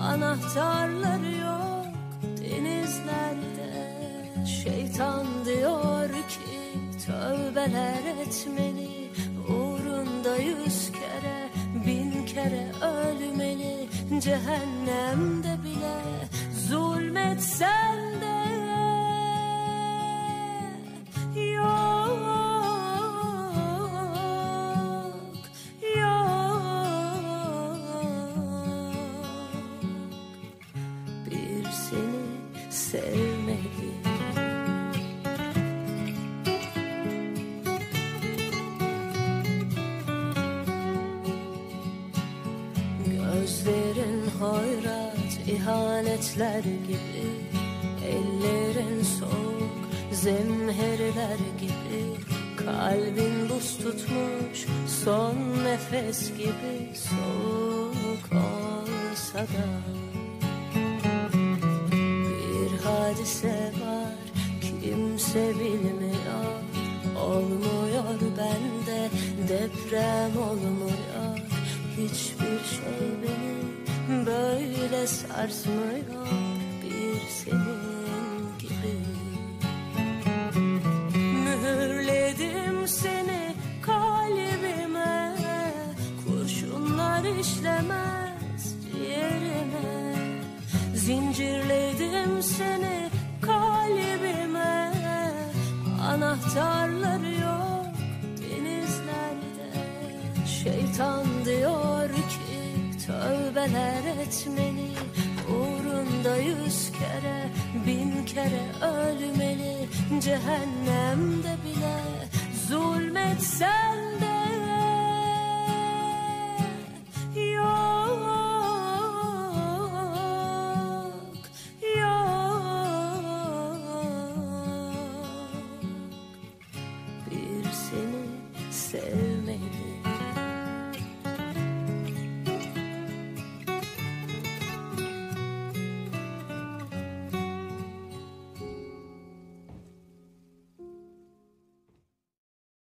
Anahtarları yok denizlerde. Şeytan diyor ki tövbeler etmeli, uğrunda 100 kere 1000 kere ölmeli. Cehennemde bile zulmetsen de yok, bir seni sevmedi. Gözlerin hoyrat ihanetler gibi, ellerin soğuk zemherler gibi, kalbin buz tutmuş son nefes gibi. Soğuk olsa da bir hadise var, kimse bilmiyor. Olmuyor bende, deprem olmuyor. Hiçbir şey beni böyle sarsmıyor, bir senin gibi. Mühürledim seni kalbime, kurşunlar işlemez ciğerime. Zincirledim seni kalbime, anahtarları yok denizlerde. Şeytan diyor ki tövbeler etmeli, uğrunda 100 kere 1000 kere ölmeli. Cehennemde bile zulmetsen